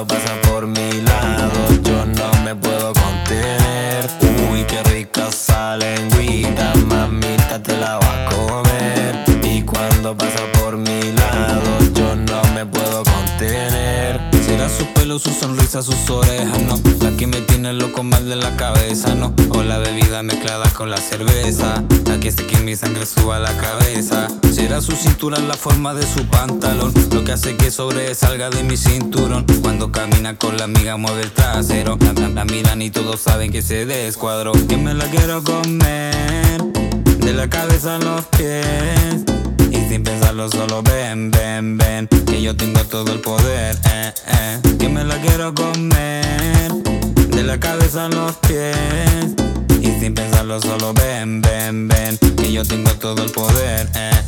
cuando pasa por mi lado yo no me puedo contener. Uy, qué rica esa lengüita, mamita te la va a comer. Y cuando pasa por mi lado yo no me puedo contener. Será su pelo, su sonrisa, sus orejas, no. La que me tiene loco mal de la cabeza, no. O la bebida mezclada con la cerveza, la que hace que mi sangre suba a la cabeza. Será su cintura, la forma de su pantalón, lo que hace que sobresalga de mi cinturón. Cuando camina con la amiga mueve el trasero, la miran y todos saben que se descuadró. Que me la quiero comer, de la cabeza a los pies. Y sin pensarlo solo ven, ven, ven, que yo tengo todo el poder, Que me la quiero comer, de la cabeza a los pies. Y sin pensarlo solo ven, ven, ven, que yo tengo todo el poder,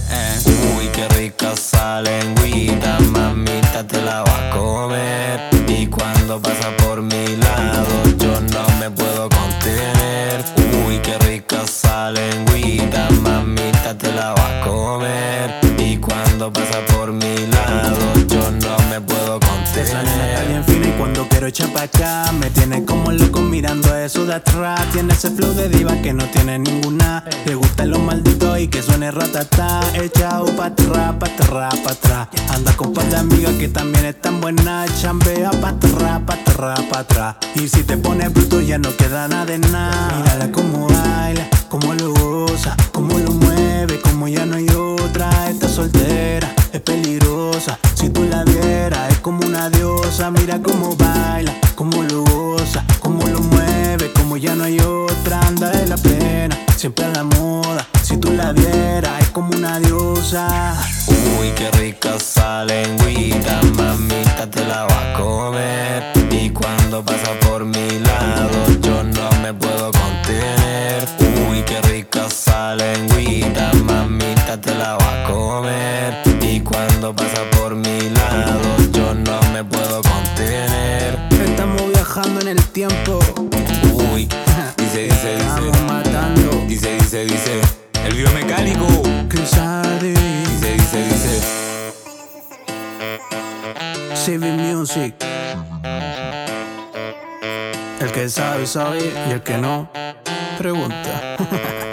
Uy, qué rica esa lengüita, mamita te la va a comer. Y cuando pasa por mi lado yo no me puedo contener. Uy, qué rica esa lengüita, mamita te la va a comer. Y cuando pasa por mi lado yo no me puedo Esa nena está contener. bien fina y cuando quiero echar pa' acá me tiene como loco mirando a eso de atrás. Tiene ese flow de diva que no tiene ninguna. Le gusta lo maldito y que suene ratata. Echao pa' atrás, pa' atrás, pa' atrás. Anda con par de amigas que también están buenas. Chambea pa' atrás, pa' atrás, pa' atrás. Y si te pones bruto ya no queda nada de nada. Mírala como baila, como lo goza, como lo mueve, como ya no hay otra. Está soltera, es peligrosa. Si tú la vieras es como una diosa. Mira cómo baila, cómo lo goza, cómo lo mueve, como ya no hay otra. Anda de la plena, siempre a la moda. Si tú la vieras es como una diosa. Uy, qué rica esa lengüita, mamita te la va a comer. Y cuando pasa por mi lado yo no me puedo contener. Uy, qué rica esa lengüita, mamita te la va a comer. Y cuando pasa por mi lado yo no me puedo contener. Estamos viajando en el tiempo. Uy, dice, Estamos matando. dice, el biomecánico. Chris Hardy, Dice. CV Music. El que sabe, sabe, y el que no, pregunta.